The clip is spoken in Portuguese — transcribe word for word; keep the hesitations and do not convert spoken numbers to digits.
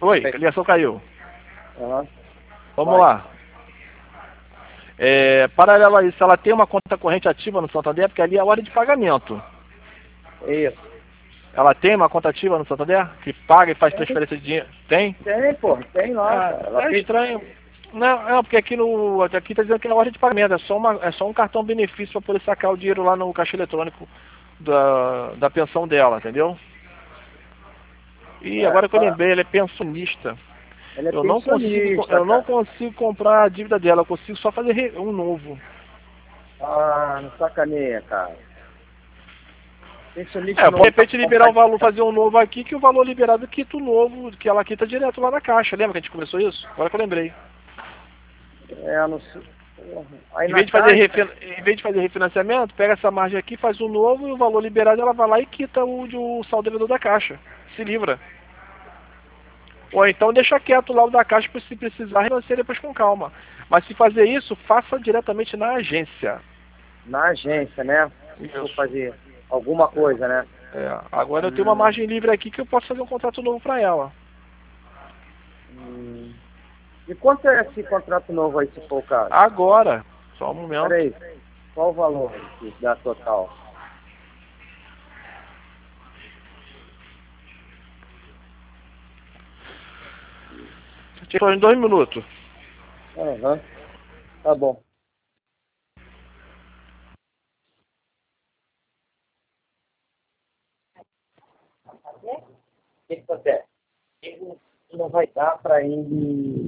Oi, a ligação caiu. Uhum. Vamos Vai. lá. É, paralelo a isso, ela tem uma conta corrente ativa no Santander, porque ali é a hora de pagamento. Isso. Ela tem uma conta ativa no Santander? Que paga e faz Tem, transferência de dinheiro? Tem? tem, pô, tem lá, Ah, cara. Ela é fez... estranho. Não, não, porque aqui no. Aqui tá dizendo que é hora de pagamento, é só, uma, é só um cartão benefício para poder sacar o dinheiro lá no caixa eletrônico da, da pensão dela, entendeu? E É, agora que eu pra... lembrei, ela é pensionista. Ela é Eu não consigo, pensionista, eu não cara. consigo comprar a dívida dela, eu consigo só fazer re- um novo. Ah, não sacaneia, cara. Pensionista É, não de dá repente pra liberar comprar o valor, dívida. fazer um novo aqui, que o valor liberado quita o novo, que ela quita direto lá na caixa. Lembra que a gente começou isso? Agora que eu lembrei. É, não sei. Porra. Aí Em na vez de fazer, caixa, refin... em vez de fazer refinanciamento, pega essa margem aqui, faz um novo e o valor liberado ela vai lá e quita o, de- o saldo devedor da caixa. Se livra. Ou então deixa quieto lá o da caixa para se precisar refinanciar depois com calma. Mas se fazer isso, faça diretamente na agência. na agência, né? Se for Isso. fazer alguma coisa, né? É, agora eu tenho uma Hum, margem livre aqui que eu posso fazer um contrato novo para ela. hum. E quanto é esse contrato novo aí, se for o caso? Agora, só um momento. Peraí, qual o valor que dá total? Te falo em dois minutos. Aham, tá bom. O que que acontece? Ele não vai dar para ele